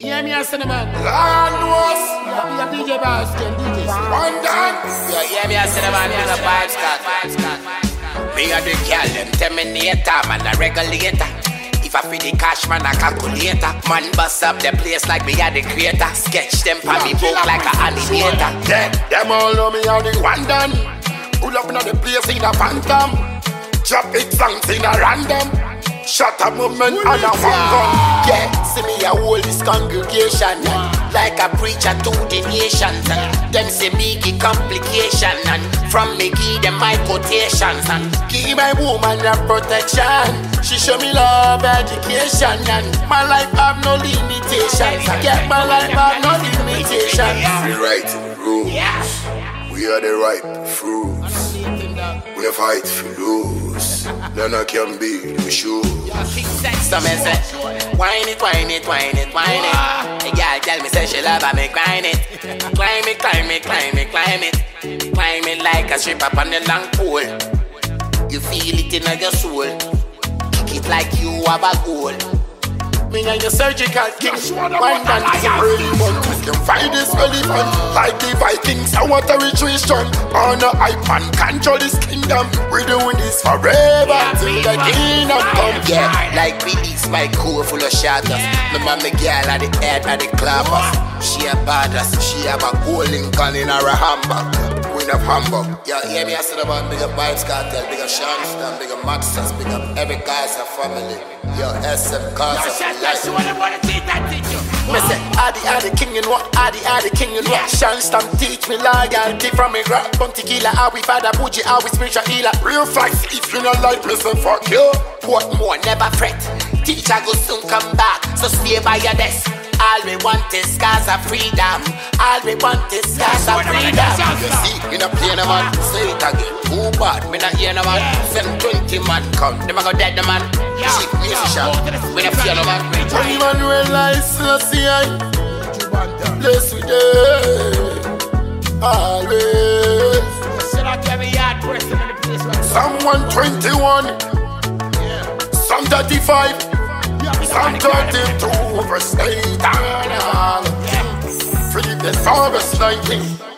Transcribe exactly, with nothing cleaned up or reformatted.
hear me a cinnamon. Land was. Yeah, be a D J boss, D J. One done. Yeah, hear me a cinnamon, me a vibes cut. Me a the girl, them terminator, man a regulator. If I feed the cash, man a calculator. Man bust up the place like me a the creator. Sketch them pa me book like a animator. Yeah, them all know me a the one done. Pull up in the place in a phantom. Drop it songs in a random. Shut a moment and a one gun. Yeah, see me a hold this congregation, like a preacher to the nations. Them say me give complication, and from me give them my quotations. And give my woman a protection. She show me love, education, and my life have no limitations. I get my life have no limitations. We write rules. We are the ripe fruits. We fight for lose. None of can be the shoes. Some men say, whine it, whine it, whine it, whine it. A girl tell me say she love I make grind it. Climb it, climb it, climb it, climb it. Climb it like a strip up on the long pole. You feel it in your soul. Kick it like you have a goal. Me and your surgical king. One man is a early one. We can find this elephant. Like the Vikings, I want a retreat. On a hype and control this kingdom. We're doing this forever till the kingdom come. Yeah, like release my core full of shadows. My mama girl at the head of the clappers. She a badass, she have a golden gun in her handbag. Queen of Hamburg. Yeah, hear me I said about big up Vibes Cartel, big up Shamstam, big up Maxas, big up every guy's a family. Yo, S M cause of life. Me say, Adi, Adi, king in what? Adi, Adi, king in what? Shamstam teach me loyalty from me grand bounty killer. How we father Buji, how we spiritual healer. Real facts, if you not like me, say fuck you. Portmore, never fret. Teacher go soon come back, so stay by your desk. All we want is scars of freedom. All we want is scars of freedom. You see, me not play no man. Say it again. Who bad? Me not hear no man. seven twenty man come. Them a go dead the man. Cheap musician. We not fear no man. Tony Manuel I still see I. Bless with them. Always. Psalm one twenty-one. Psalm thirty-five. Psalm thirty-two. Verse eight. Philippians four verse nineteen.